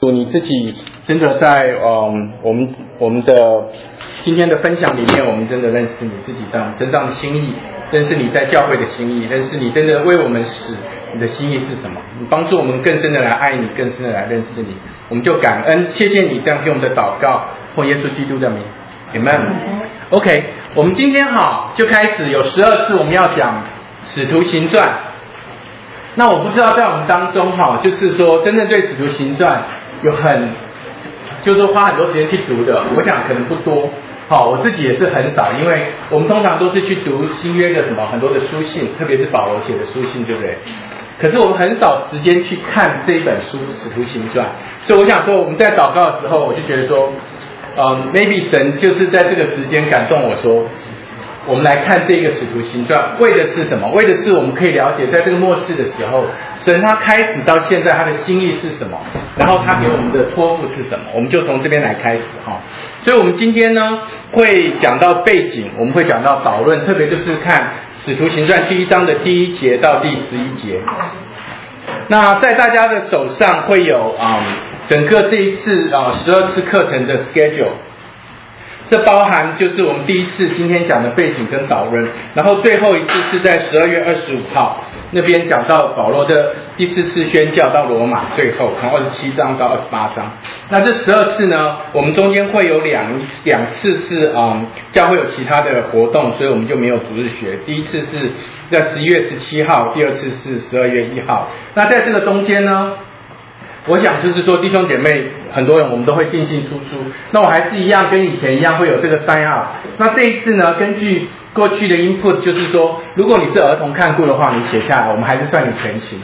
你自己真的在我们的今天的分享里面，我们真的认识你自己在我们身上的心意，认识你在教会的心意，认识你真的为我们死，你的心意是什么？你帮助我们更深的来爱你，更深的来认识你，我们就感恩，谢谢你这样听我们的祷告，奉耶稣基督的名 ，Amen。OK， 我们今天就开始有12次我们要讲使徒行传。那我不知道在我们当中就是说真正对使徒行传有就是说花很多时间去读的，我想可能不多。我自己也是很少，因为我们通常都是去读新约的很多的书信，特别是保罗写的书信，对不对？可是我们很少时间去看这一本书《使徒行传》，所以我想说我们在祷告的时候，我就觉得说，maybe 神就是在这个时间感动我说，我们来看这个使徒行传，为的是什么？为的是我们可以了解，在这个末世的时候，神他开始到现在他的心意是什么，然后他给我们的托付是什么，我们就从这边来开始所以我们今天呢会讲到背景，我们会讲到导论，特别就是看使徒行传第1章的第1节到第11节。那在大家的手上会有整个这一次12次课程的 schedule。这包含就是我们第一次今天讲的背景跟导论，然后最后一次是在12月25号那边讲到保罗的第4次宣教到罗马，最后从27章到28章。那这12次呢，我们中间会有两次是教会有其他的活动，所以我们就没有主日学。第一次是在11月17号，第二次是12月1号。那在这个中间呢，我想就是说弟兄姐妹很多人我们都会进进出出，那我还是一样跟以前一样会有这个 sign up。那这一次呢，根据过去的 input， 就是说如果你是儿童看顾的话，你写下来我们还是算你全勤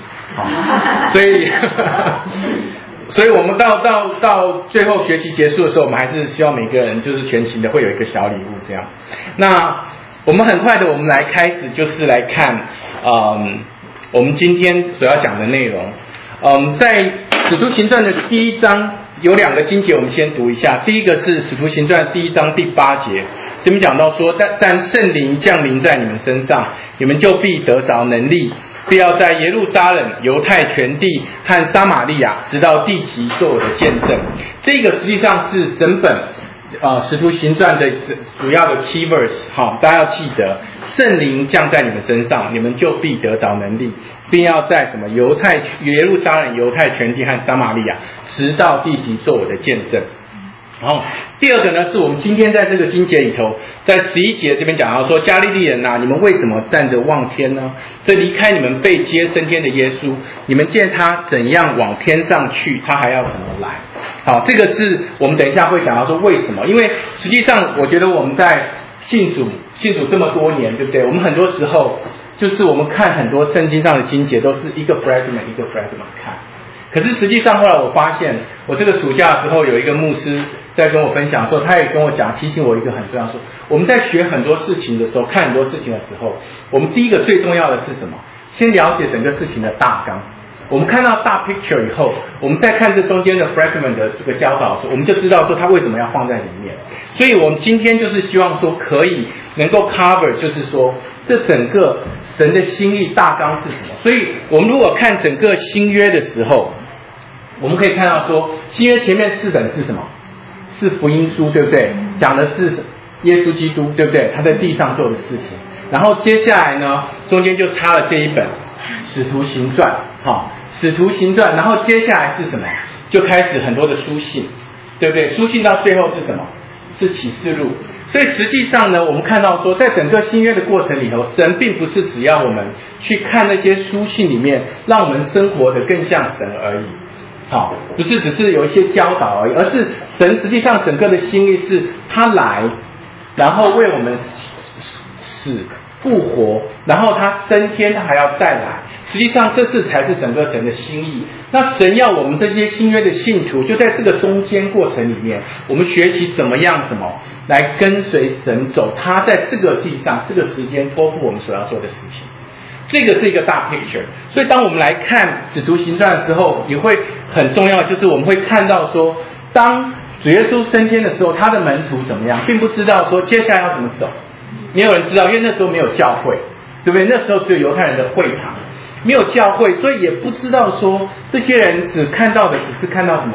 所以我们到最后学期结束的时候，我们还是希望每个人就是全勤的会有一个小礼物这样。那我们很快的我们来开始就是来看我们今天所要讲的内容。在使徒行传的第1章有2个经节，我们先读一下。第一个是使徒行传第1章第8节，这边讲到说，但圣灵降临在你们身上，你们就必得着能力，必要在耶路撒冷、犹太全地和撒玛利亚，直到地极做我的见证。这个实际上是整本使徒行传的主要的 key verse， 大家要记得，圣灵降在你们身上，你们就必得着能力，并要在耶路撒冷、犹太全地和撒玛利亚，直到地极做我的见证。然后第二个呢，是我们今天在这个经节里头，在11节这边讲到说，加利利人你们为什么站着望天呢？这离开你们被接升天的耶稣，你们见他怎样往天上去，他还要怎么来？这个是我们等一下会讲到说为什么，因为实际上我觉得我们在信主这么多年，对不对？我们很多时候就是我们看很多圣经上的经节都是一个 fragment 一个 fragment 看，可是实际上后来我发现，我这个暑假的时候有一个牧师在跟我分享说，他也跟我讲，提醒我一个很重要说，我们在学很多事情的时候，看很多事情的时候，我们第一个最重要的是什么？先了解整个事情的大纲。我们看到大 picture 以后，我们再看这中间的 fragment 的这个教导的时候，我们就知道说他为什么要放在里面。所以我们今天就是希望说可以能够 cover， 就是说这整个神的心意大纲是什么。所以我们如果看整个新约的时候，我们可以看到说新约前面4本是什么？是福音书，对不对？讲的是耶稣基督，对不对？他在地上做的事情。然后接下来呢，中间就插了这一本使徒行传，使徒行传，然后接下来是什么？就开始很多的书信，对不对？书信到最后是什么？是启示录。所以实际上呢，我们看到说，在整个新约的过程里头，神并不是只要我们去看那些书信里面，让我们生活的更像神而已。不是只是有一些教导而已，而是神实际上整个的心意是他来，然后为我们死复活，然后他升天，他还要再来。实际上这才是整个神的心意。那神要我们这些新约的信徒，就在这个中间过程里面，我们学习怎么样来跟随神走，他在这个地上这个时间托付我们所要做的事情。这个是一个大 picture， 所以当我们来看使徒行传的时候，也会很重要，就是我们会看到说，当主耶稣升天的时候，他的门徒怎么样，并不知道说接下来要怎么走。没有人知道，因为那时候没有教会，对不对？那时候只有犹太人的会堂，没有教会，所以也不知道说这些人只是看到什么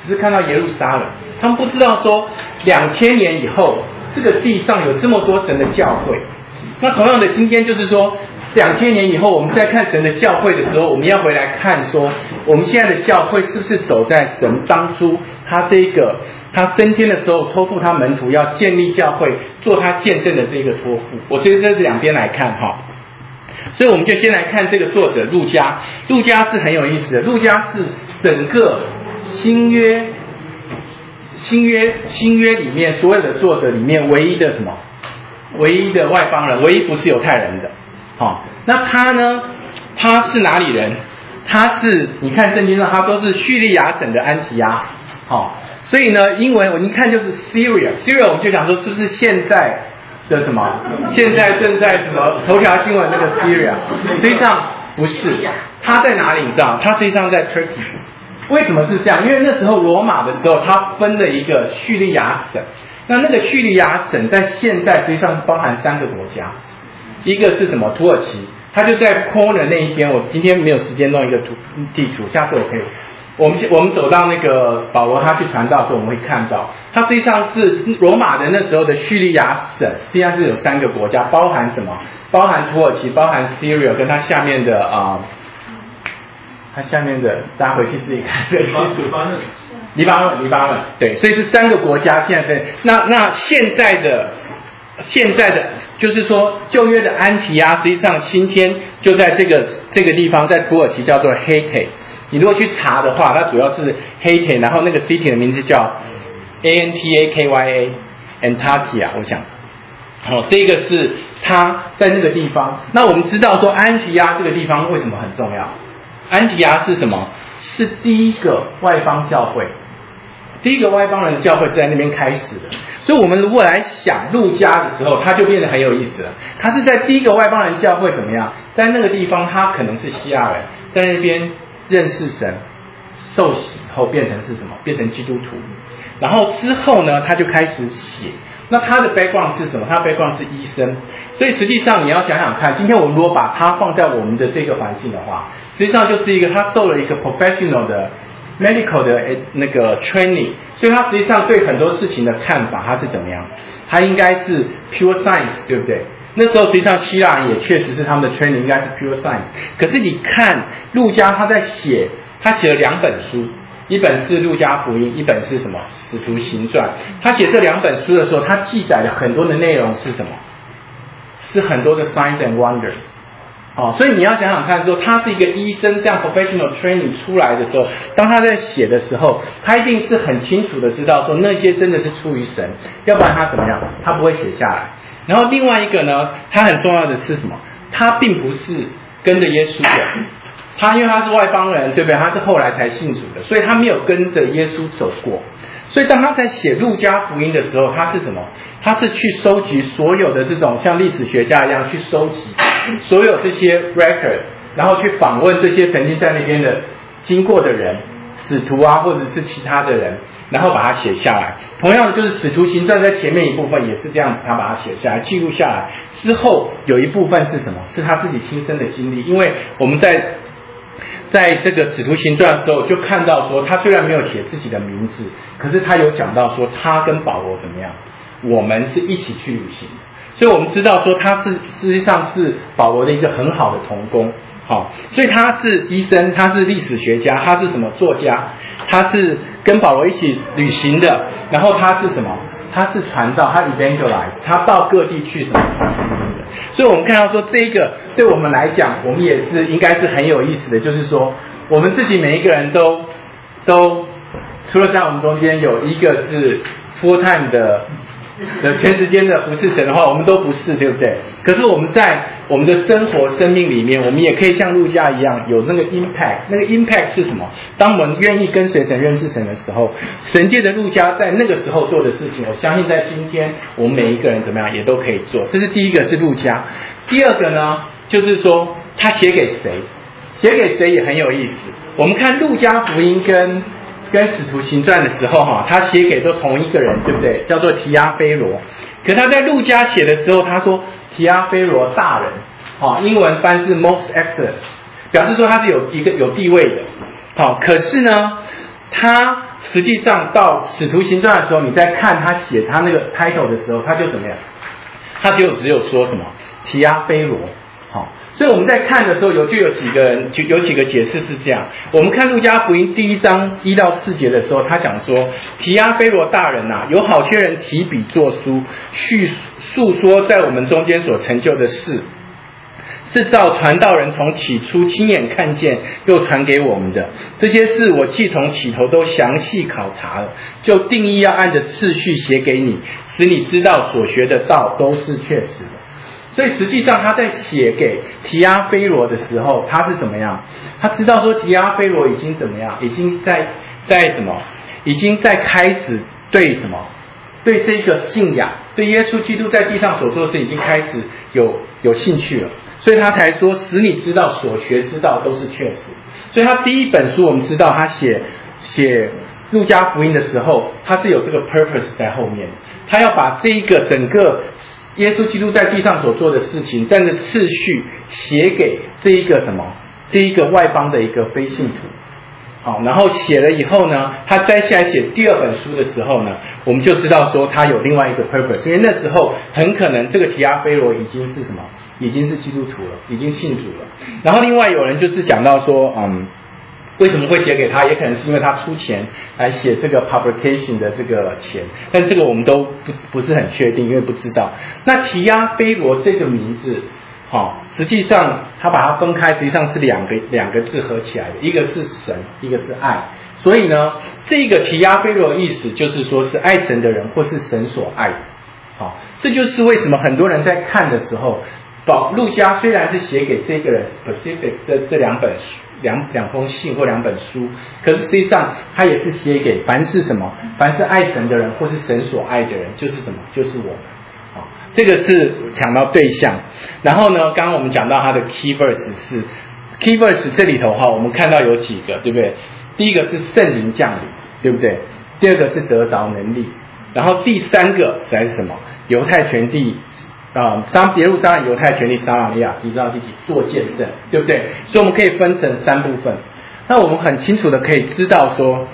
只是看到耶路撒冷，他们不知道说2000年以后这个地上有这么多神的教会。那同样的，今天就是说2000年以后，我们在看神的教会的时候，我们要回来看说，我们现在的教会是不是走在神当初他升天的时候托付他门徒要建立教会，做他见证的这个托付。我觉得这是两边来看哈。所以我们就先来看这个作者路加。路加是很有意思的，路加是整个新约里面所有的作者里面唯一的什么？唯一的外邦人，唯一不是犹太人的。那他呢？他是哪里人？他是你看圣经上他说是叙利亚省的安提阿。所以呢，英文我一看就是 Syria， 我们就想说是不是现在的什么？现在正在什么头条新闻那个 Syria？ 实际上不是，他在哪里？你知道？他实际上在 Turkey。为什么是这样？因为那时候罗马的时候，他分了一个叙利亚省。那个叙利亚省在现在实际上包含3个国家，一个是什么？土耳其，它就在 corner 那一边。我今天没有时间弄一个地图，下次我可以。我们走到那个保罗他去传道的时候，我们会看到，它实际上是罗马的那时候的叙利亚省，实际上是有3个国家，包含什么？包含土耳其，包含 Syria， 跟它下面的它下面的大家回去自己看。黎巴嫩，对，所以是3个国家现在分。那现在的就是说旧约的安提阿，实际上今天就在这个地方，在土耳其叫做 Hatay。你如果去查的话，它主要是 Hatay， 然后那个 city 的名字叫 Antaka Antakya， 我想。这个是它在那个地方。那我们知道说安提阿这个地方为什么很重要？安提阿是什么？是第一个外邦教会。第一个外邦人的教会是在那边开始的，所以我们如果来想路加的时候，他就变得很有意思了。他是在第一个外邦人教会怎么样？在那个地方，他可能是希腊人，在那边认识神，受洗后变成是什么？变成基督徒。然后之后呢，他就开始写。那他的 background 是什么？他的 background 是医生。所以实际上你要想想看，今天我们如果把他放在我们的这个环境的话，实际上就是一个他受了一个 professional 的medical 的那个 training， 所以他实际上对很多事情的看法他是怎么样？他应该是 pure science， 对不对？那时候实际上希腊人也确实是他们的 training 应该是 pure science。可是你看路加他在写，他写了2本书，一本是路加福音，一本是什么？使徒行传。他写这2本书的时候，他记载了很多的内容是什么？是很多的 signs and wonders。所以你要想想看说他是一个医生，这样 professional training 出来的时候，当他在写的时候，他一定是很清楚的知道说那些真的是出于神，要不然他怎么样？他不会写下来。然后另外一个呢，他很重要的是什么？他并不是跟着耶稣的，他因为他是外邦人，对不对？他是后来才信主的，所以他没有跟着耶稣走过。所以当他在写路加福音的时候，他是什么？他是去收集所有的这种像历史学家一样去收集所有这些 record， 然后去访问这些曾经在那边的经过的人，使徒啊，或者是其他的人，然后把它写下来。同样的，就是使徒行传在前面一部分也是这样子，他把它写下来记录下来之后，有一部分是什么？是他自己亲身的经历。因为我们在这个使徒行传的时候就看到说，他虽然没有写自己的名字，可是他有讲到说他跟保罗怎么样，我们是一起去旅行。所以我们知道说他是实际上是保罗的一个很好的同工。所以他是医生，他是历史学家，他是什么作家，他是跟保罗一起旅行的。然后他是什么？他是传道，他 evangelize， 他到各地去什么传福音的。所以我们看到说这个对我们来讲，我们也是应该是很有意思的，就是说我们自己每一个人都除了在我们中间有一个是 full time 的全时间的不是神的话，我们都不是，对不对？可是我们在我们的生活生命里面，我们也可以像路加一样有那个 impact。 那个 impact 是什么？当我们愿意跟随神认识神的时候，神界的路加在那个时候做的事情，我相信在今天我们每一个人怎么样也都可以做。这是第一个，是路加。第二个呢，就是说他写给谁，写给谁也很有意思。我们看路加福音跟使徒行传的时候他写给都同一个人，对不对？叫做提阿非罗。可他在路加写的时候，他说提阿非罗大人，英文翻是 most excellent， 表示说他是有地位的。可是呢，他实际上到使徒行传的时候，你在看他写他那个 title 的时候，他就怎么样？他只有说什么提阿非罗，好，所以我们在看的时候有几个解释是这样。我们看路加福音第1章1到4节的时候，他讲说提阿非罗大人有好些人提笔作书，述说在我们中间所成就的事，是照传道人从起初亲眼看见又传给我们的。这些事我既从起头都详细考察了，就定义要按着次序写给你，使你知道所学的道都是确实的。所以实际上他在写给提阿非罗的时候，他是怎么样？他知道说提阿非罗已经怎么样？已经在什么？已经在开始对什么？对这个信仰，对耶稣基督在地上所做的事已经开始有兴趣了，所以他才说使你知道所学之道都是确实。所以他第一本书我们知道他写路加福音的时候，他是有这个 purpose 在后面，他要把这一个整个耶稣基督在地上所做的事情，这样的次序写给这一个外邦的一个非信徒。好，然后写了以后呢，他摘下来写第2本书的时候呢，我们就知道说他有另外一个 purpose， 因为那时候很可能这个提阿非罗已经是什么？已经是基督徒了，已经信主了。然后另外有人就是讲到说，为什么会写给他？也可能是因为他出钱来写这个 publication 的这个钱，但这个我们都不是很确定，因为不知道。那提阿非罗这个名字，实际上他把它分开，实际上是两个字合起来的，一个是神，一个是爱。所以呢，这个提阿非罗的意思就是说是爱神的人，或是神所爱的。好，这就是为什么很多人在看的时候，路加虽然是写给这个人 specific 这两封信或2本书，可是实际上他也是写给凡是什么？凡是爱神的人，或是神所爱的人，就是什么？就是我们。这个是讲到对象。然后呢，刚刚我们讲到它的 key verse 这里头我们看到有几个，对不对？第一个是圣灵降临，对不对？第2个是得着能力，然后第3个实在是什么？犹太全地耶路撒冷、犹太全地、撒玛利亚，一直到第几做见证，对不对？所以我们可以分成3部分。那我们很清楚的可以知道说，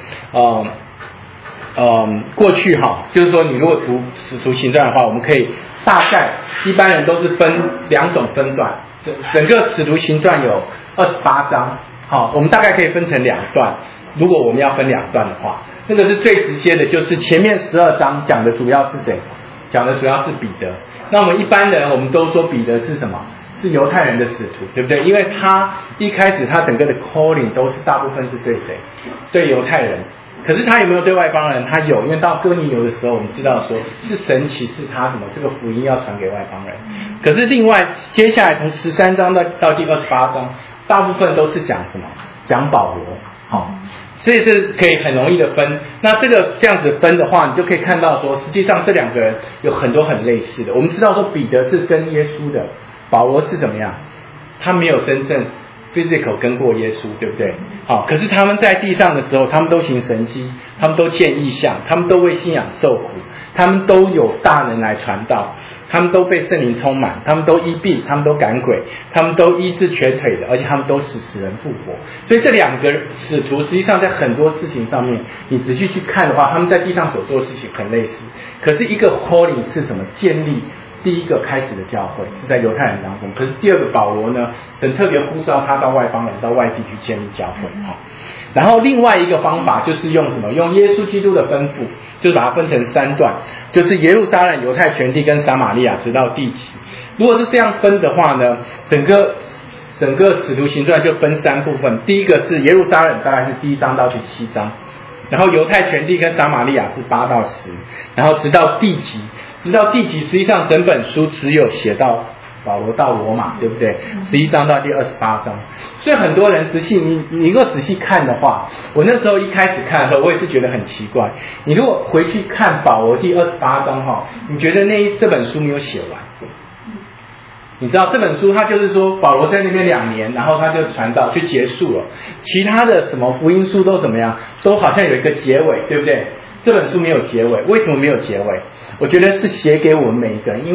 过去就是说你如果读使徒行传的话，我们可以大概一般人都是分2种分段，整个使徒行传有28章，我们大概可以分成2段。如果我们要分2段的话，那个是最直接的，就是前面12章讲的主要是谁？讲的主要是彼得。那我们一般人我们都说彼得是什么？是犹太人的使徒，对不对？因为他一开始他整个的 calling 都是大部分是对谁？对犹太人。可是他有没有对外邦人？他有，因为到哥尼流的时候，我们知道说是神启示他什么这个福音要传给外邦人。可是另外接下来从13章到第28章，大部分都是讲什么？讲保罗。所以是可以很容易的分。那这样子分的话，你就可以看到说，实际上这2个人有很多很类似的。我们知道说彼得是跟耶稣的，保罗是怎么样？他没有真正 physical 跟过耶稣，对不对？可是他们在地上的时候，他们都行神迹，他们都见异象，他们都为信仰受苦，他们都有大能来传道，他们都被圣灵充满，他们都医病，他们都赶鬼，他们都医治瘸腿的，而且他们都使死人复活。所以这2个使徒实际上在很多事情上面，你仔细去看的话，他们在地上所做的事情很类似。可是一个 calling 是什么？建立第一个开始的教会是在犹太人当中，可是第2个保罗呢，神特别呼召他到外邦人，到外地去建立教会。然后另外一个方法就是用什么？用耶稣基督的吩咐，就是把它分成3段，就是耶路撒冷、犹太全地跟撒玛利亚直到地极。如果是这样分的话呢，整个使徒行传就分3部分。第一个是耶路撒冷，大概是第1章到第7章，然后犹太全地跟撒玛利亚是8到10，然后直到地极。直到地极，实际上整本书只有写到保罗到罗马，对不对？11章到第28章。所以很多人你如果仔细看的话，我那时候一开始看的时候，我也是觉得很奇怪。你如果回去看保罗第28章你觉得这本书没有写完。你知道这本书它就是说保罗在那边2年，然后他就传道就结束了。其他的什么福音书都怎么样？都好像有一个结尾，对不对？这本书没有结尾，为什么没有结尾？我觉得是写给我们每一个人，因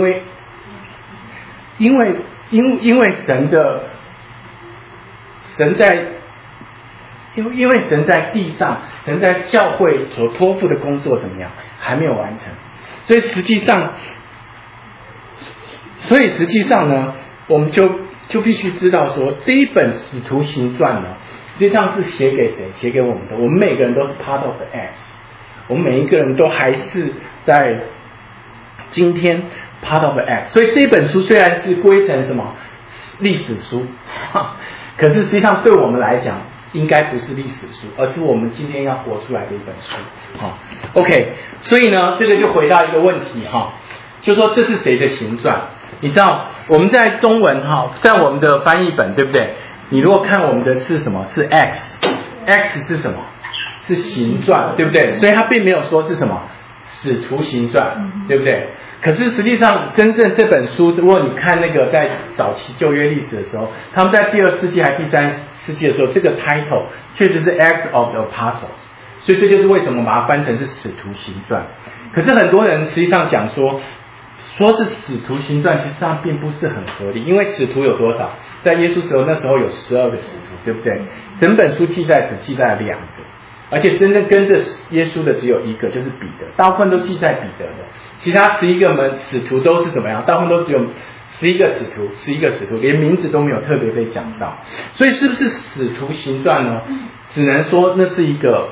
为神在因为神在地上，神在教会所托付的工作怎么样，还没有完成，所以实际上呢，我们就必须知道说，这一本使徒行传呢，实际上是写给谁？写给我们的。我们每个人都是 part of the Acts， 我们每一个人都还是在今天 part of the Acts。所以这本书虽然是归成什么历史书，可是实际上对我们来讲，应该不是历史书，而是我们今天要活出来的一本书。OK， 所以呢，这个就回到一个问题就说这是谁的行传？你知道我们在中文在我们的翻译本，对不对？你如果看我们的是什么？是 X 是什么？是行传，对不对？所以它并没有说是什么使徒行传，对不对？可是实际上真正这本书，如果你看那个在早期旧约历史的时候，他们在第2世纪还第3世纪的时候，这个 title 确实是 Acts of the Apostles， 所以这就是为什么把它翻成是使徒行传。可是很多人实际上讲说是使徒行传，其实上并不是很合理，因为使徒有多少？在耶稣时候，那时候有12个使徒，对不对？整本书只记载了2个，而且真正跟着耶稣的只有1个，就是彼得，大部分都记在彼得的，其他11个使徒都是怎么样？大部分都只有11个使徒，连名字都没有特别被讲到。所以是不是使徒行传呢？只能说那是一个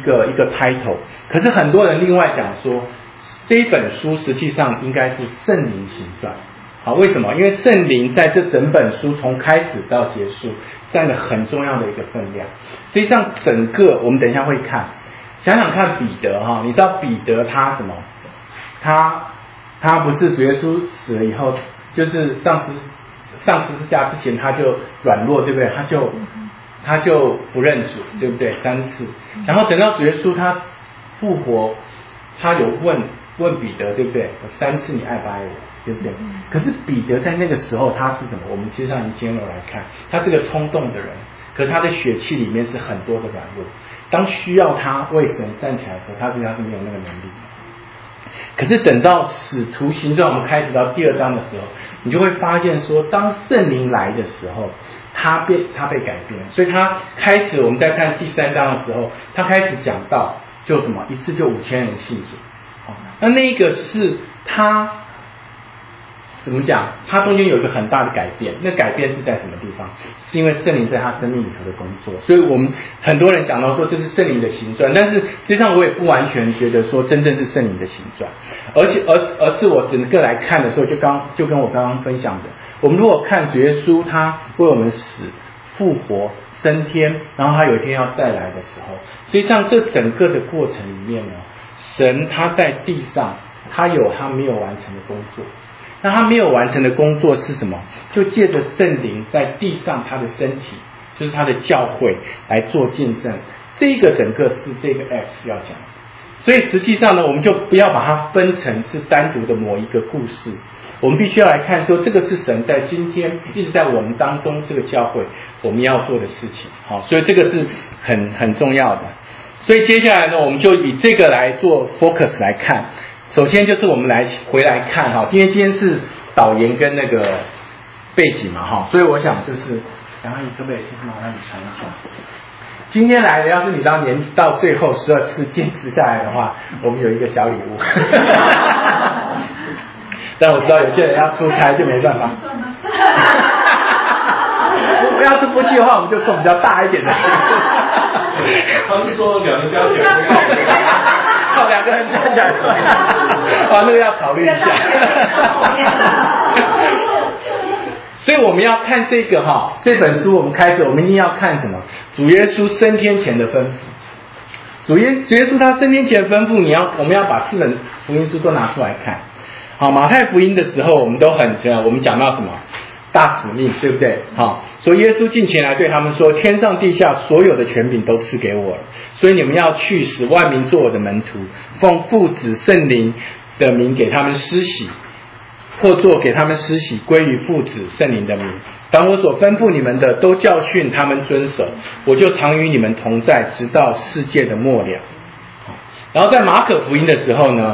title。可是很多人另外讲说，这一本书实际上应该是圣灵行传。为什么？因为圣灵在这整本书从开始到结束占了很重要的一个分量。实际上整个我们等一下会看，想想看彼得你知道彼得他什么？他不是主耶稣死了以后，就是上十字架之前他就软弱，对不对？他就不认主，对不对？3次，然后等到主耶稣他复活，他有问彼得，对不对？我3次你爱不爱我，对不对？可是彼得在那个时候他是什么？我们其实上以今天来看，他是个冲动的人，可是他的血气里面是很多的软弱。当需要他为神站起来的时候，他实际上是没有那个能力。可是等到使徒行传我们开始到第2章的时候，你就会发现说，当圣灵来的时候，他被改变。所以他开始，我们在看第3章的时候，他开始讲到就什么一次就5000人信主。那个是他怎么讲？他中间有一个很大的改变，那改变是在什么地方？是因为圣灵在他生命里头的工作。所以我们很多人讲到说这是圣灵的行传，但是实际上我也不完全觉得说真正是圣灵的行传，而是我整个来看的时候，就跟我刚刚分享的，我们如果看主耶稣他为我们死、复活、升天，然后他有一天要再来的时候，实际上这整个的过程里面呢，神他在地上他有他没有完成的工作。那他没有完成的工作是什么？就借着圣灵在地上他的身体，就是他的教会来做见证。这个整个是这个 Acts 要讲的。所以实际上呢，我们就不要把它分成是单独的某一个故事，我们必须要来看说，这个是神在今天一直在我们当中这个教会我们要做的事情。所以这个是很重要的。所以接下来呢，我们就以这个来做 focus 来看。首先就是我们回来看今天是导言跟那个背景嘛所以我想就是然后你可不可以就是麻烦你传一下，今天来的要是你到最后12次坚持下来的话，我们有一个小礼物但我知道有些人要出差就没办法要是不去的话，我们就送比较大一点的他们说2人加起来 2个人站起来那个要考虑一下所以我们要看这个这本书我们开始，我们一定要看什么？主耶稣升天前的吩咐。主耶稣他升天前的吩咐，我们要把4本福音书都拿出来看。马太福音的时候我们讲到什么？大使命，对不对？所以耶稣近前来对他们说，天上地下所有的权柄都赐给我了，所以你们要去使万民做我的门徒，奉父子圣灵的名给他们施洗，或做给他们施洗归于父子圣灵的名。凡我所吩咐你们的，都教训他们遵守，我就常与你们同在，直到世界的末了。然后在马可福音的时候呢，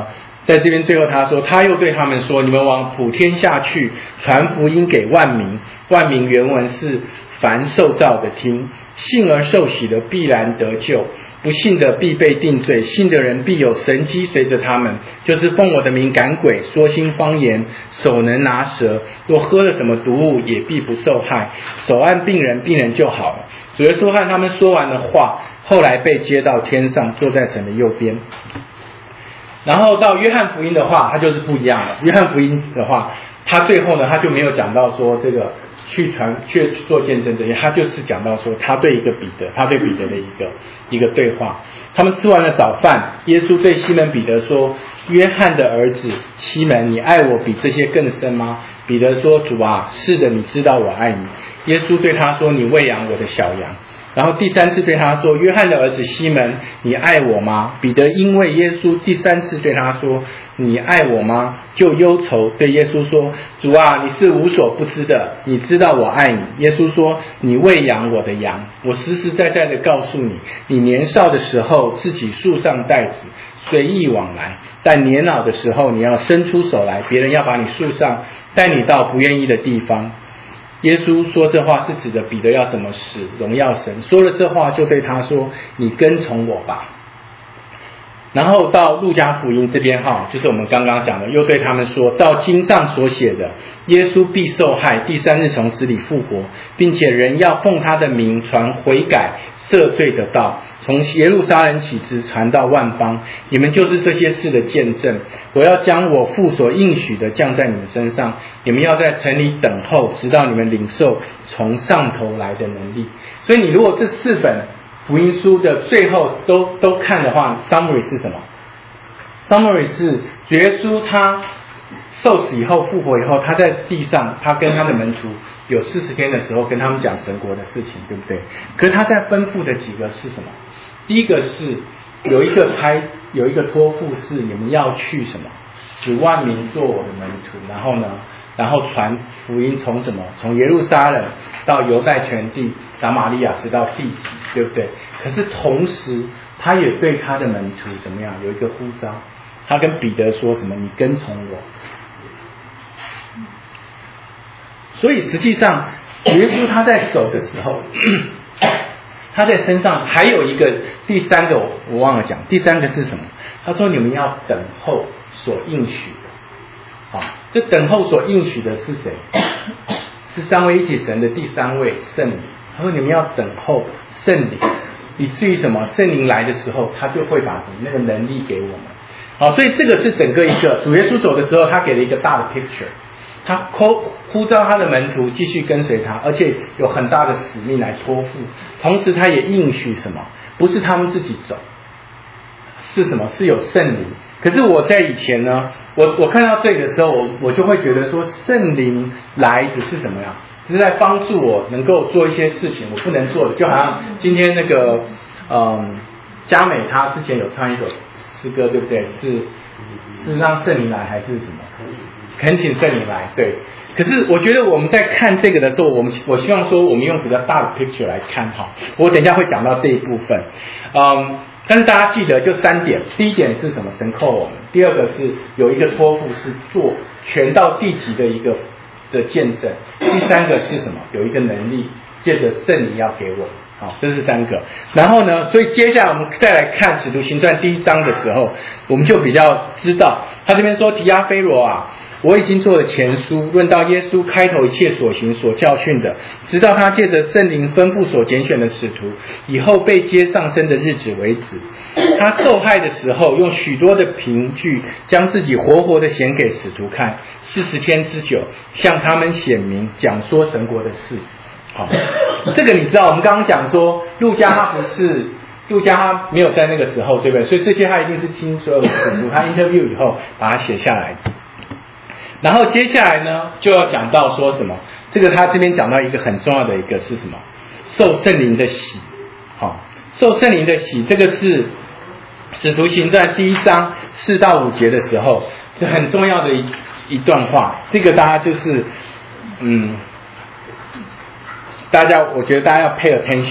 在这边最后他说，他又对他们说，你们往普天下去，传福音给万民。万民原文是凡受造的听，信而受洗的必然得救，不信的必被定罪，信的人必有神迹随着他们，就是奉我的名赶鬼，说新方言，手能拿蛇，若喝了什么毒物也必不受害，手按病人，病人就好了。主耶稣和他们说完了话，后来被接到天上，坐在神的右边。然后到约翰福音的话，它就是不一样了。约翰福音的话，他最后呢，他就没有讲到说这个去做见证这些，他就是讲到说他对彼得的一个对话。他们吃完了早饭，耶稣对西门彼得说，约翰的儿子西门，你爱我比这些更深吗？彼得说，主啊，是的，你知道我爱你。耶稣对他说，你喂养我的小羊。然后第三次对他说，约翰的儿子西门，你爱我吗？彼得因为耶稣第三次对他说，你爱我吗？就忧愁，对耶稣说，主啊，你是无所不知的，你知道我爱你。耶稣说，你喂养我的羊。我实实在在的告诉你，你年少的时候自己束上带子，随意往来，但年老的时候你要伸出手来，别人要把你束上，带你到不愿意的地方。耶稣说这话是指的彼得要怎么使荣耀神，说了这话就对他说，你跟从我吧。然后到路加福音这边就是我们刚刚讲的，又对他们说，照经上所写的，耶稣必受害，第三日从死里复活，并且人要奉他的名传悔改赦罪的道，从耶路撒冷起直传到万邦，你们就是这些事的见证。我要将我父所应许的降在你们身上，你们要在城里等候，直到你们领受从上头来的能力。所以你如果这4本福音书的最后都看的话， summary 是什么？ summary 是主耶稣他受死以后复活以后，他在地上，他跟他的门徒有40天的时候跟他们讲神国的事情，对不对？可是他在吩咐的几个是什么？第一个是有一个托付是你们要去什么？使万民做我的门徒，然后传福音从什么？从耶路撒冷到犹太全地，撒玛利亚直到地极，对不对？可是同时他也对他的门徒怎么样？有一个呼召，他跟彼得说什么？你跟从我。所以实际上耶稣他在走的时候，他在身上还有一个第三个我忘了讲，第三个是什么？他说你们要等候所应许的。这等候所应许的是谁？是三位一体神的第三位圣灵。他说你们要等候圣灵，以至于什么？圣灵来的时候，他就会把那个能力给我们。所以这个是整个一个主耶稣走的时候，他给了一个大的 picture。他呼召他的门徒继续跟随他，而且有很大的使命来托付。同时他也应许什么？不是他们自己走，是什么？是有圣灵。可是我在以前呢，我看到这个的时候，我就会觉得说，圣灵来只是怎么样？只是在帮助我能够做一些事情我不能做的，就好像今天那个佳美她之前有唱一首诗歌，对不对？是让圣灵来还是什么？恳请圣灵来，对。可是我觉得我们在看这个的时候，我希望说我们用比较大的 picture 来看我等一下会讲到这一部分。但是大家记得就3点，第一点是什么？神扣我们。第二个是有一个托付是做全到地极的一个的见证。第三个是什么？有一个能力借着圣灵要给我们。这是3个。然后呢，所以接下来我们再来看使徒行传第1章的时候，我们就比较知道他这边说，提阿非罗啊，我已经做了前书，论到耶稣开头一切所行所教训的，直到他借着圣灵吩咐所拣选的使徒，以后被接上升的日子为止。他受害的时候，用许多的凭据将自己活活的显给使徒看，40天之久，向他们显明讲说神国的事。这个你知道，我们刚刚讲说路加他没有在那个时候，对不对？所以这些他一定是听所有的使徒他 interview 以后把它写下来。然后接下来呢，就要讲到说什么？这个他这边讲到一个很重要的一个是什么？受圣灵的洗。受圣灵的洗，这个是使徒行传第1章4到5节的时候，是很重要的一段话。这个大家就是我觉得大家要 pay attention。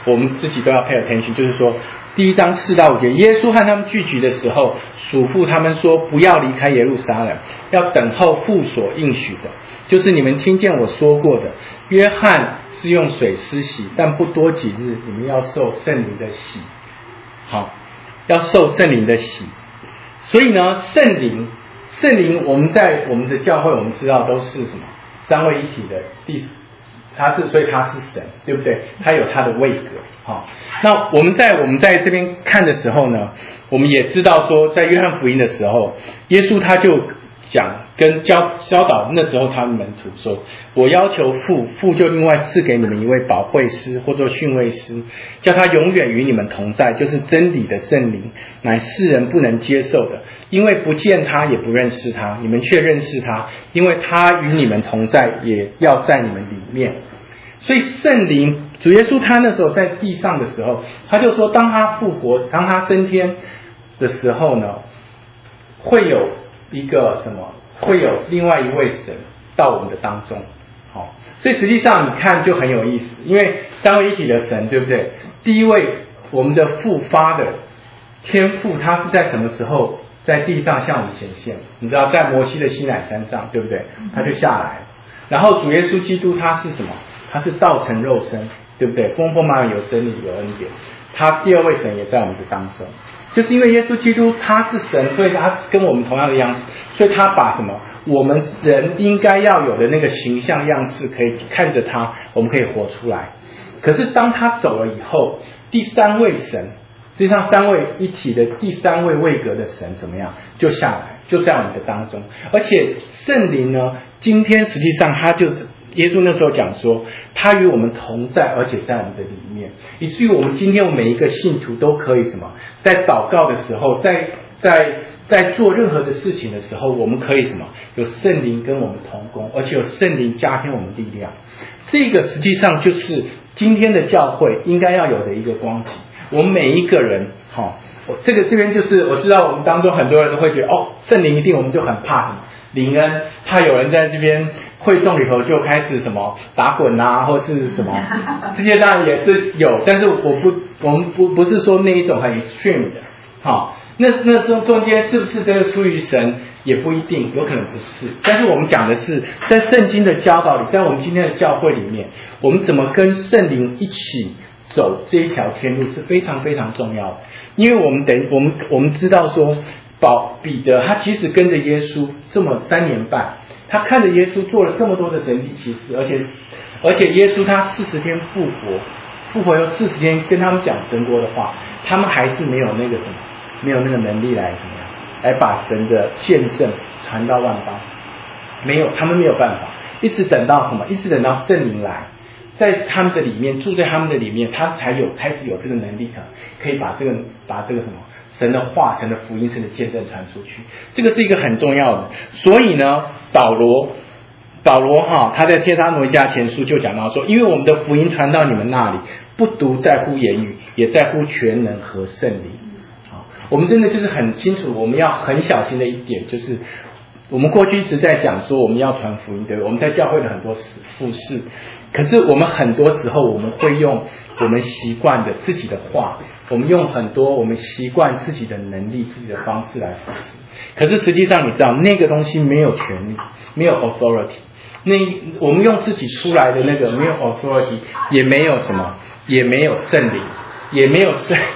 我们自己都要 pay attention， 就是说第1章4到5节，耶稣和他们聚集的时候，嘱咐他们说，不要离开耶路撒冷，要等候父所应许的，就是你们听见我说过的。约翰是用水施洗，但不多几日，你们要受圣灵的洗。好，要受圣灵的洗。所以呢，圣灵我们在我们的教会，我们知道都是什么三位一体的所以他是神，对不对？他有他的位格。好，那我们在这边看的时候呢，我们也知道说，在约翰福音的时候，耶稣他就讲跟教导那时候他们门徒说，我要求父就另外赐给你们一位保惠师或者训慰师，叫他永远与你们同在，就是真理的圣灵，乃世人不能接受的，因为不见他也不认识他，你们却认识他，因为他与你们同在，也要在你们里面。所以圣灵主耶稣他那时候在地上的时候，他就说当他复活，当他升天的时候呢，会有一个什么？会有另外一位神到我们的当中。好，所以实际上你看就很有意思，因为三位一体的神，对不对？第一位我们的复发的天父，他是在什么时候在地上向我们显现？你知道在摩西的西乃山上，对不对？他就下来，然后主耶稣基督他是什么？他是道成肉身，对不对？丰丰满满有真理有恩典。他第二位神也在我们的当中，就是因为耶稣基督他是神，所以他是跟我们同样的样子，所以他把什么我们人应该要有的那个形象样式，可以看着他，我们可以活出来。可是当他走了以后，第三位神，实际上三位一体的第三位位格的神怎么样？就下来，就在我们的当中。而且圣灵呢，今天实际上他就是耶稣那时候讲说，他与我们同在，而且在我们的里面，以至于我们今天每一个信徒都可以什么，在祷告的时候，在做任何的事情的时候，我们可以什么，有圣灵跟我们同工，而且有圣灵加添我们力量。这个实际上就是今天的教会应该要有的一个光景。我们每一个人，这边就是我知道我们当中很多人都会觉得，圣灵一定我们就很怕什么灵恩，怕有人在这边会众里头就开始什么打滚啊，或是什么，这些当然也是有，但是我们不是说那一种很 extreme 的，那中间是不是真的出于神也不一定，有可能不是。但是我们讲的是在圣经的教导里，在我们今天的教会里面，我们怎么跟圣灵一起走这一条天路是非常非常重要的。因为我们知道说，彼得他即使跟着耶稣这么3年半，他看着耶稣做了这么多的神迹奇事，而且耶稣他40天复活又40天跟他们讲神国的话，他们还是没有那个什么，没有那个能力来怎么样，来把神的见证传到万邦，他们没有办法，一直等到什么？一直等到圣灵来，在他们的里面，住在他们的里面，他才开始有这个能力，可以把这个什么神的话、神的福音、神的见证传出去。这个是一个很重要的。所以呢，保罗他在帖撒罗尼迦前书就讲到说，因为我们的福音传到你们那里，不独在乎言语，也在乎全能和圣灵。我们真的就是很清楚，我们要很小心的一点就是，我们过去一直在讲说我们要传福音，对不对？我们在教会的很多服事，可是我们很多时候我们会用我们习惯的自己的话，我们用很多我们习惯自己的能力、自己的方式来服事。可是实际上你知道，那个东西没有权利，没有 authority。我们用自己出来的那个没有 authority， 也没有什么，也没有圣灵，也没有圣灵。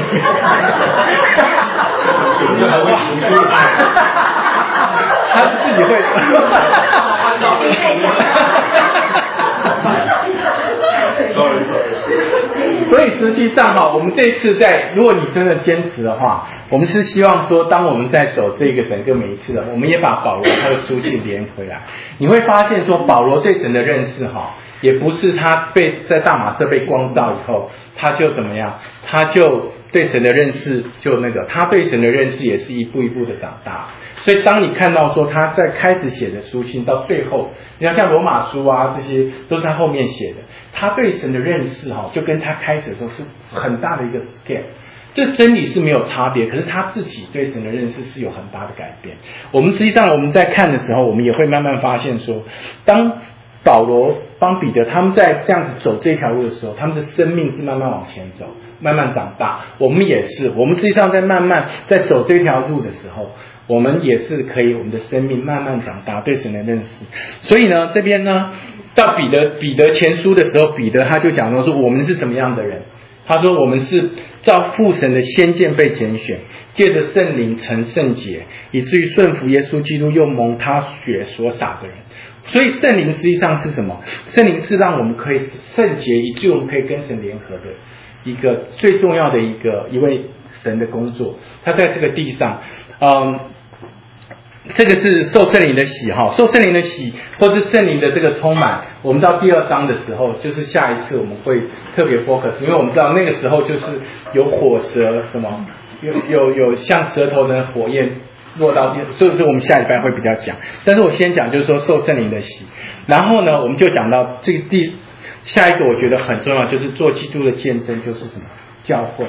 他自己会所以实际上我们这次如果你真的坚持的话，我们是希望说，当我们在走这个整个每一次的，我们也把保罗他的书信连回来。你会发现说，保罗对神的认识也不是他在大马色被光照以后，他就怎么样，他就对神的认识他对神的认识也是一步一步的长大。所以当你看到说他在开始写的书信到最后，你要像罗马书啊，这些都是他后面写的，他对神的认识就跟他开始的时候是很大的一个 gap。这真理是没有差别，可是他自己对神的认识是有很大的改变。我们实际上我们在看的时候，我们也会慢慢发现说，当保罗帮彼得他们在这样子走这条路的时候，他们的生命是慢慢往前走，慢慢长大。我们也是，我们实际上在慢慢在走这条路的时候，我们也是可以我们的生命慢慢长大，对神的认识。所以呢，这边呢到彼得前书的时候，彼得他就讲说我们是什么样的人。他说我们是照父神的先见被拣选，借着圣灵成圣洁，以至于顺服耶稣基督，又蒙他血所洒的人。所以圣灵实际上是什么？圣灵是让我们可以圣洁，以至于我们可以跟神联合的一个最重要的一位神的工作。他在这个地上这个是受圣灵的洗哈，受圣灵的洗或是圣灵的这个充满，我们到第2章的时候，就是下一次我们会特别 focus， 因为我们知道那个时候就是有火蛇什么，有像舌头的火焰落到地，所以说我们下礼拜会比较讲。但是我先讲就是说受圣灵的洗，然后呢我们就讲到这个下一个我觉得很重要，就是做基督的见证，就是什么教会，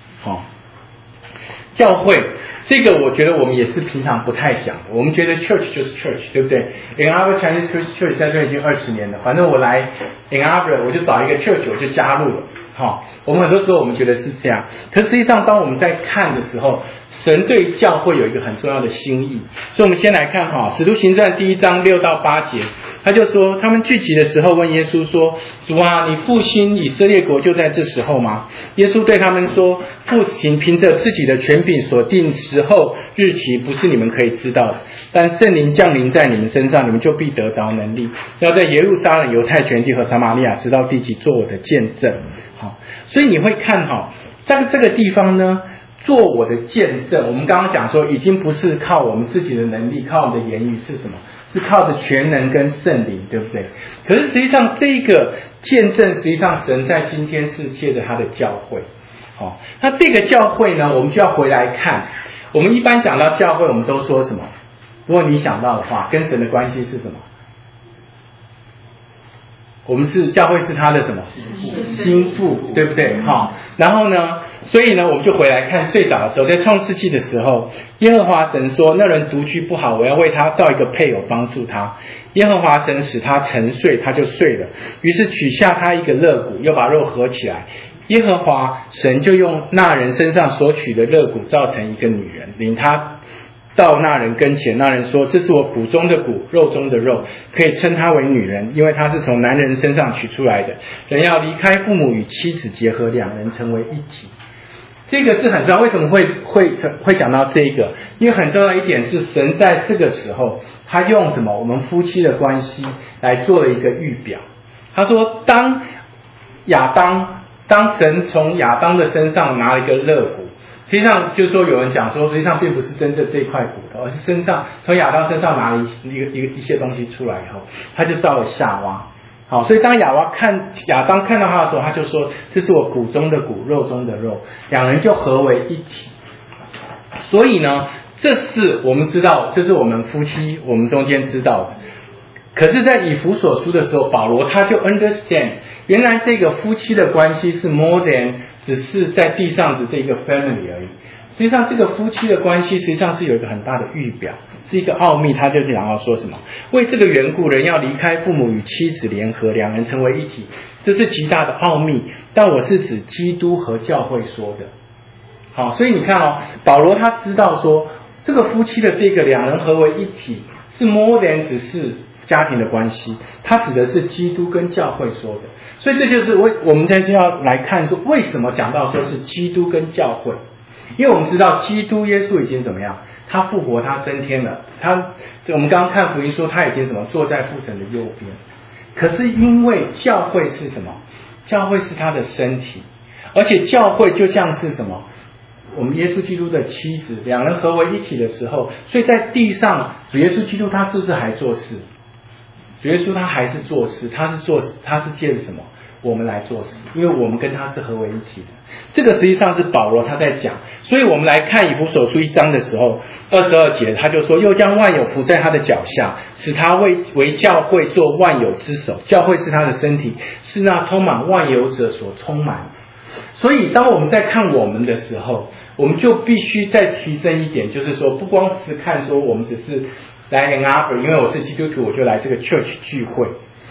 教会。这个我觉得我们也是平常不太讲的，我们觉得 church 就是 church， 对不对？ Ann Arbor Chinese Church 在这已经20年了，反正我来 Ann Arbor 我就找一个 church 我就加入了。我们很多时候我们觉得是这样，可实际上当我们在看的时候，神对教会有一个很重要的心意。所以我们先来看使徒行传1章6到8节，他就说他们聚集的时候问耶稣说，主啊，你复兴以色列国就在这时候吗？耶稣对他们说，复兴凭着自己的权柄所定时候日期不是你们可以知道的，但圣灵降临在你们身上，你们就必得着能力，要在耶路撒冷、犹太全地和撒玛利亚直到地极做我的见证。所以你会看在这个地方呢，做我的见证，我们刚刚讲说已经不是靠我们自己的能力，靠我们的言语，是什么？是靠着全能跟圣灵，对不对？可是实际上这个见证，实际上神在今天是借着他的教会。那这个教会呢，我们就要回来看，我们一般讲到教会我们都说什么？如果你想到的话，跟神的关系是什么？我们是教会是他的什么心腹，对不对？然后呢，所以呢我们就回来看最早的时候，在创世纪的时候，耶和华神说，那人独居不好，我要为他造一个配偶帮助他。耶和华神使他沉睡，他就睡了，于是取下他一个肋骨，又把肉合起来。耶和华神就用那人身上所取的肋骨造成一个女人，领他到那人跟前，那人说，这是我骨中的骨，肉中的肉，可以称她为女人，因为她是从男人身上取出来的。人要离开父母，与妻子结合，两人成为一体。这个是很重要，为什么会讲到这个？因为很重要一点是，神在这个时候他用什么？我们夫妻的关系来做了一个预表。他说当神从亚当的身上拿了一个肋骨，实际上就是说有人讲说，实际上并不是真正这块骨头，而是从亚当身上拿了一些东西出来以后，他就造了夏娃。所以当亚当看到他的时候，他就说，这是我骨中的骨，肉中的肉，两人就合为一体。所以呢，这是我们知道，这是我们夫妻我们中间知道的。可是在以弗所书的时候，保罗他就 understand， 原来这个夫妻的关系是 more than 只是在地上的这个 family 而已。实际上这个夫妻的关系实际上是有一个很大的预表，是一个奥秘。他就讲要说什么，为这个缘故，人要离开父母，与妻子联合，两人成为一体，这是极大的奥秘，但我是指基督和教会说的。所以你看保罗他知道说，这个夫妻的这个两人合为一体是 more than 只是家庭的关系，他指的是基督跟教会说的。所以这就是我们在这要来看说，为什么讲到说是基督跟教会。因为我们知道基督耶稣已经怎么样，他复活，他升天了，我们刚刚看福音说他已经什么坐在父神的右边。可是因为教会是什么？教会是他的身体，而且教会就像是什么？我们耶稣基督的妻子，两人合为一体的时候，所以在地上主耶稣基督他是不是还做事？主耶稣他还是做事，他是借着什么？我们来做事，因为我们跟他是合为一体的。这个实际上是保罗他在讲。所以我们来看以弗所书1章的时候，22节他就说，又将万有伏在他的脚下，使他为教会做万有之首。教会是他的身体，是那充满万有者所充满。所以当我们在看我们的时候，我们就必须再提升一点，就是说不光是看说我们只是来 Ann Arbor，因为我是基督徒我就来这个 church 聚会。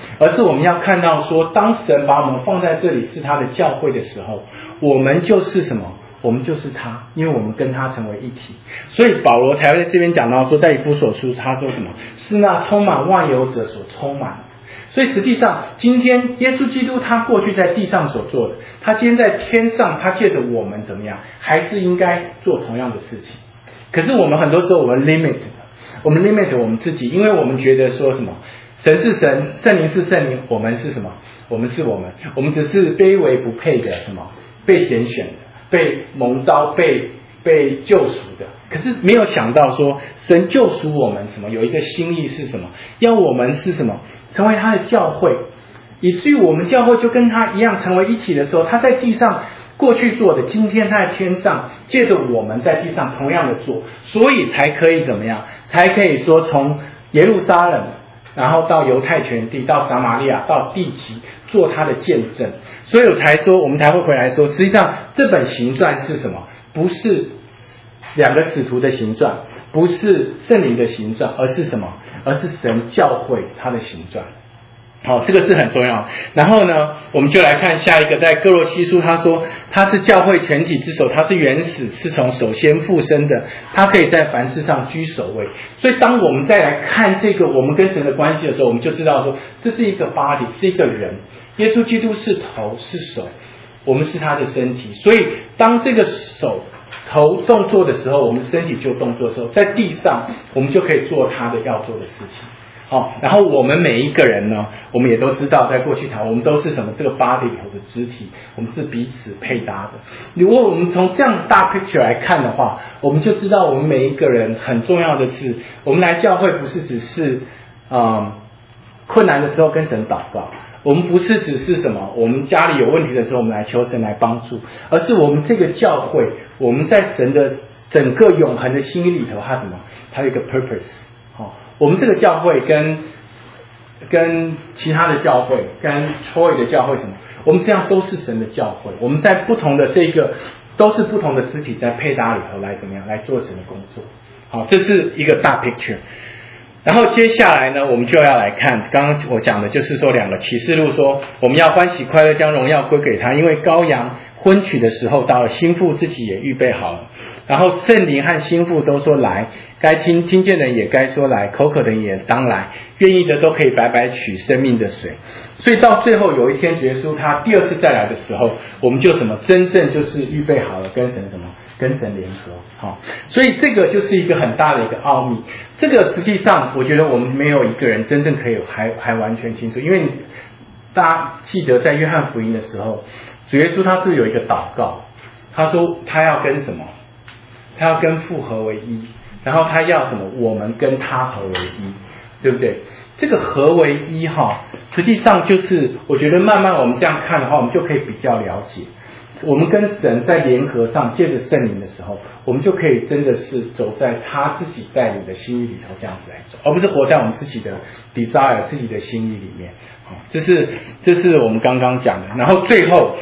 而是我们要看到说，当神把我们放在这里是他的教会的时候，我们就是什么？我们就是他，因为我们跟他成为一体。所以保罗才会在这边讲到说，在以弗所书他说什么？是那充满万有者所充满的。所以实际上今天耶稣基督他过去在地上所做的，他今天在天上，他借着我们怎么样，还是应该做同样的事情。可是我们很多时候我们 limit 我们自己，因为我们觉得说什么神是神，圣灵是圣灵，我们是什么？我们是我们只是卑微不配的什么？被拣选的，被蒙召，被救赎的。可是没有想到说神救赎我们什么？有一个心意是什么？要我们是什么？成为他的教会，以至于我们教会就跟他一样成为一体的时候，他在地上过去做的，今天他在天上借着我们在地上同样的做，所以才可以怎么样？才可以说从耶路撒冷，然后到犹太全地，到撒玛利亚，到地极，做他的见证。所以我才说，我们才会回来说，实际上这本行传是什么？不是两个使徒的行传，不是圣灵的行传，而是什么？而是神教会他的行传。好，这个是很重要。然后呢，我们就来看下一个，在哥罗西书他说他是教会全体之首，他是原始，是从首先复生的，他可以在凡事上居首位。所以当我们再来看这个我们跟神的关系的时候，我们就知道说这是一个 body， 是一个人，耶稣基督是头是手，我们是他的身体。所以当这个头动作的时候，我们身体就动作的时候，在地上我们就可以做他的要做的事情。然后我们每一个人呢，我们也都知道，在过去谈我们都是什么？这个 body 里头的肢体，我们是彼此配搭的。如果我们从这样大 picture 来看的话，我们就知道我们每一个人很重要的是，我们来教会不是只是困难的时候跟神祷告，我们不是只是什么，我们家里有问题的时候我们来求神来帮助，而是我们这个教会，我们在神的整个永恒的心意里头，它什么？它有一个 purpose。我们这个教会跟其他的教会，跟 Troy 的教会什么？我们实际上都是神的教会，我们在不同的这个都是不同的肢体在配搭里头来怎么样来做神的工作。好，这是一个大 picture。然后接下来呢，我们就要来看刚刚我讲的，就是说两个启示录说，我们要欢喜快乐，将荣耀归给他，因为羔羊婚娶的时候到了，新妇自己也预备好了。然后圣灵和新妇都说来，该听见的人也该说来，口渴的人也当来，愿意的都可以白白取生命的水。所以到最后有一天，耶稣他第二次再来的时候，我们就什么真正就是预备好了跟神什么跟神联合。好，所以这个就是一个很大的一个奥秘。这个实际上我觉得我们没有一个人真正可以还完全清楚，因为大家记得在约翰福音的时候，主耶稣他是有一个祷告，他说他要跟什么？他要跟父合为一，然后他要什么？我们跟他合为一，对不对？这个合为一实际上就是我觉得慢慢我们这样看的话，我们就可以比较了解，我们跟神在联合上，借着圣灵的时候，我们就可以真的是走在他自己带领的心意里头，这样子来走，而不是活在我们自己的 desire 自己的心意里面。这是我们刚刚讲的。然后最后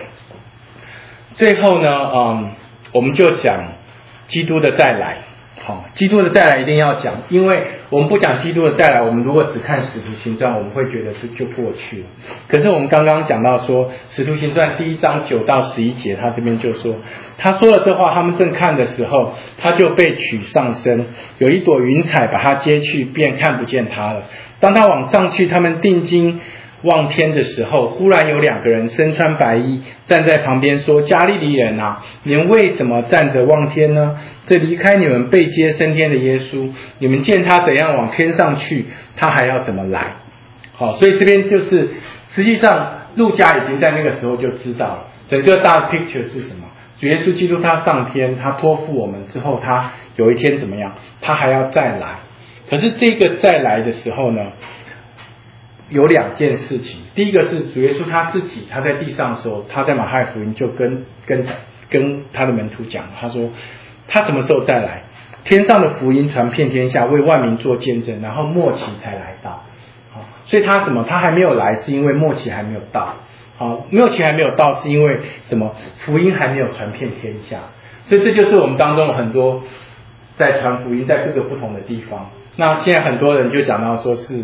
呢，我们就讲基督的再来。基督的再来一定要讲，因为我们不讲基督的再来，我们如果只看使徒行传，我们会觉得就过去了。可是我们刚刚讲到说，使徒行传第1章9到11节，他这边就说，他说了这话，他们正看的时候，他就被取上升，有一朵云彩把他接去，便看不见他了。当他往上去，他们定睛望天的时候，忽然有2个人身穿白衣站在旁边说，加利利人啊，你们为什么站着望天呢？这离开你们被接升天的耶稣，你们见他怎样往天上去，他还要怎么来。好，所以这边就是实际上路加已经在那个时候就知道了整个大 picture 是什么。主耶稣基督他上天，他托付我们之后，他有一天怎么样，他还要再来。可是这个再来的时候呢，有2件事情。第一个是主耶稣他自己，他在地上的时候，他在马太福音就跟他的门徒讲，他说他什么时候再来？天上的福音传遍天下，为万民做见证，然后末期才来到。所以他什么？他还没有来，是因为末期还没有到。末期还没有到，是因为什么？福音还没有传遍天下。所以这就是我们当中有很多在传福音，在各个不同的地方。那现在很多人就讲到说是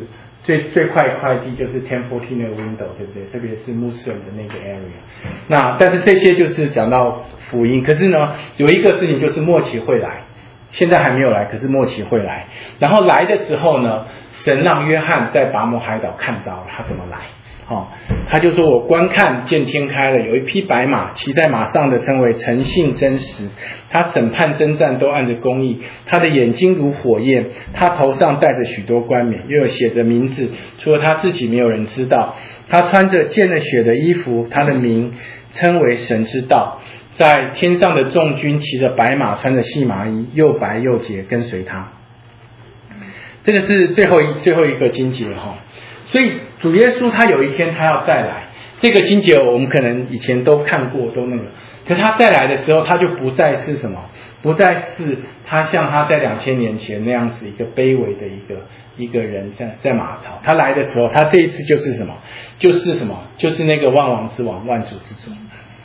最快一块地就是 1040那个 window， 对不对？特别是穆斯林的那个 area。那但是这些就是讲到福音，可是呢，有一个事情就是末期会来，现在还没有来，可是末期会来。然后来的时候呢，神让约翰在拔摩海岛看到了他怎么来。他就说我观看见天开了，有一匹白马，骑在马上的称为诚信真实，他审判征战都按着公义，他的眼睛如火焰，他头上戴着许多冠冕，又有写着名字，除了他自己没有人知道。他穿着溅了血的衣服，他的名称为神之道。在天上的众军骑着白马，穿着细麻衣，又白又洁，跟随他。这个是最后一个经节哈。所以主耶稣他有一天他要再来，这个经节我们可能以前都看过，都那个，可是他再来的时候，他就不再是什么，不再是他像他在2000年前那样子一个卑微的一个人在马槽。他来的时候，他这一次就是什么，就是那个万王之王，万主之主。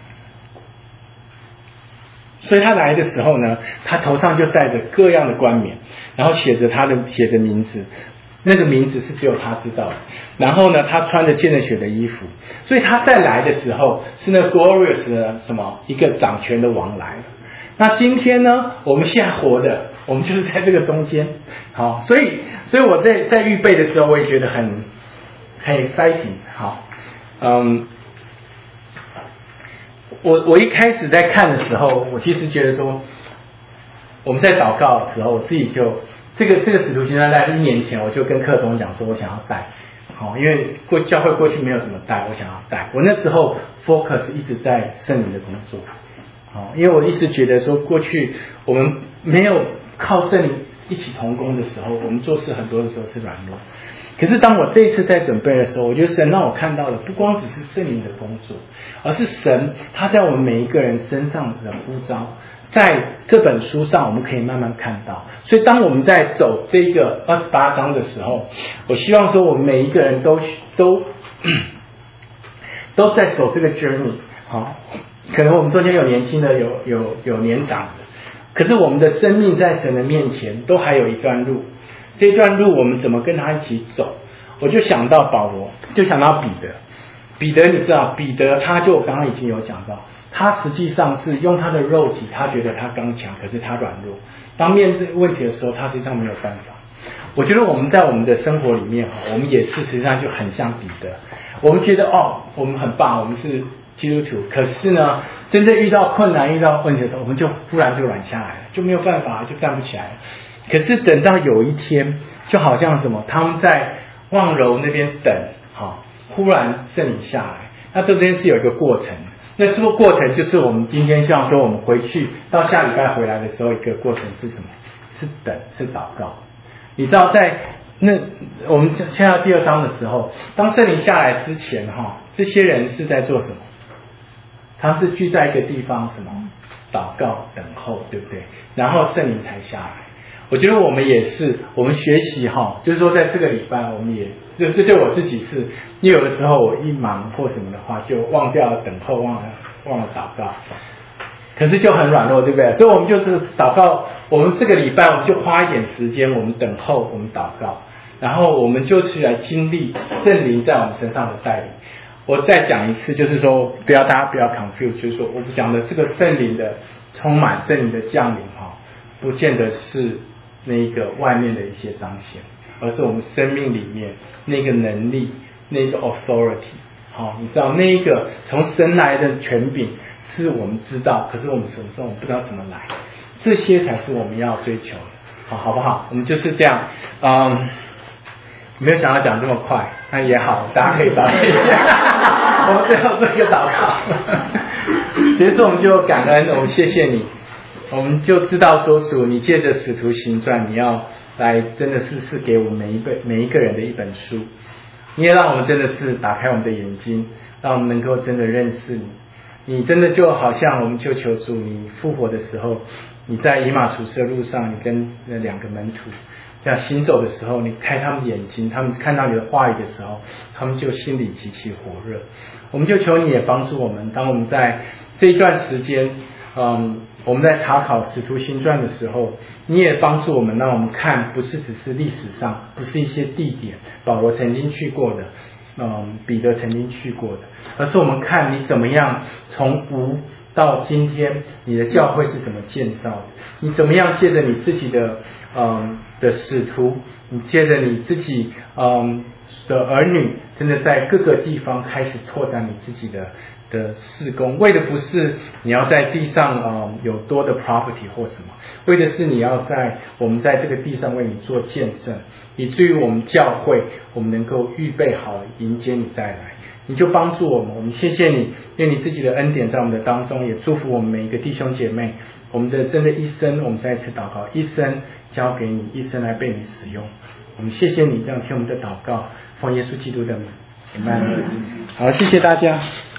所以他来的时候呢，他头上就戴着各样的冠冕，然后写着名字。那个名字是只有他知道的。然后呢，他穿着溅着血的衣服，所以他再来的时候是那 glorious 的一个掌权的王来了。那今天呢，我们现在活的，我们就是在这个中间。好，所以我在预备的时候，我也觉得很 exciting。好，我一开始在看的时候，我其实觉得说，我们在祷告的时候，我自己就。这个使徒行传在1年前，我就跟克东讲说，我想要带，因为教会过去没有怎么带，我想要带。我那时候 focus 一直在圣灵的工作，因为我一直觉得说，过去我们没有靠圣灵一起同工的时候，我们做事很多的时候是软弱。可是当我这一次在准备的时候，我觉得神让我看到的不光只是圣灵的工作，而是神他在我们每一个人身上的呼召。在这本书上我们可以慢慢看到，所以当我们在走这个28章的时候，我希望说我们每一个人都在走这个 journey。好，可能我们中间有年轻的，有年长的，可是我们的生命在神的面前都还有一段路，这段路我们怎么跟他一起走？我就想到保罗，就想到彼得你知道，彼得他就刚刚已经有讲到，他实际上是用他的肉体，他觉得他刚强，可是他软弱。当面对问题的时候，他实际上没有办法。我觉得我们在我们的生活里面，我们也是实际上就很像彼得。我们觉得我们很棒，我们是基督徒，可是呢，真正遇到困难、遇到问题的时候，我们就忽然就软下来了，就没有办法，就站不起来了。可是等到有一天，就好像什么，他们在望柔那边等，忽然圣灵下来，那这边是有一个过程。那这个过程就是我们今天希望说，我们回去到下礼拜回来的时候，一个过程是什么？是等，是祷告。你知道，在我们现在第2章的时候，当圣灵下来之前，这些人是在做什么？他是聚在一个地方，什么？祷告、等候，对不对？然后圣灵才下来。我觉得我们也是，我们学习就是说在这个礼拜，我们也就是对我自己是，因为有的时候我一忙或什么的话，就忘掉了等候，忘了祷告，可是就很软弱，对不对？所以我们就是祷告，我们这个礼拜我们就花一点时间，我们等候，我们祷告，然后我们就是来经历圣灵在我们身上的带领。我再讲一次，就是说大家不要 confuse， 就是说我们讲的这个圣灵的充满，圣灵的降临不见得是那个外面的一些彰显，而是我们生命里面那个能力，那个 authority。你知道那个从神来的权柄是我们知道，可是我们什么时候我们不知道怎么来，这些才是我们要追求的，好不好？我们就是这样，没有想到讲这么快，那也好，大家可以祷告一下。我们最后做一个祷告，其实我们就感恩，我们谢谢你，我们就知道说主，你借着使徒行传，你要来真的是给我们每一个人的一本书，你也让我们真的是打开我们的眼睛，让我们能够真的认识你。你真的就好像我们就求主，你复活的时候，你在以马忤斯的路上，你跟那2个门徒这样行走的时候，你开他们的眼睛，他们看到你的话语的时候，他们就心里极其火热。我们就求你也帮助我们，当我们在这一段时间我们在查考使徒行传的时候，你也帮助我们，让我们看不是只是历史上，不是一些地点保罗曾经去过的，彼得曾经去过的，而是我们看你怎么样从无到今天，你的教会是怎么建造的，你怎么样借着你自己的使徒，你借着你自己的儿女，真的在各个地方开始拓展你自己的事工，为的不是你要在地上有多的 property 或什么，为的是我们在这个地上为你做见证，以至于我们教会我们能够预备好迎接你再来。你就帮助我们，我们谢谢你，愿你自己的恩典在我们的当中，也祝福我们每一个弟兄姐妹，我们的真的一生，我们再一次祷告，一生交给你，一生来被你使用。我们谢谢你这样听我们的祷告，奉耶稣基督的名，阿们。好，谢谢大家。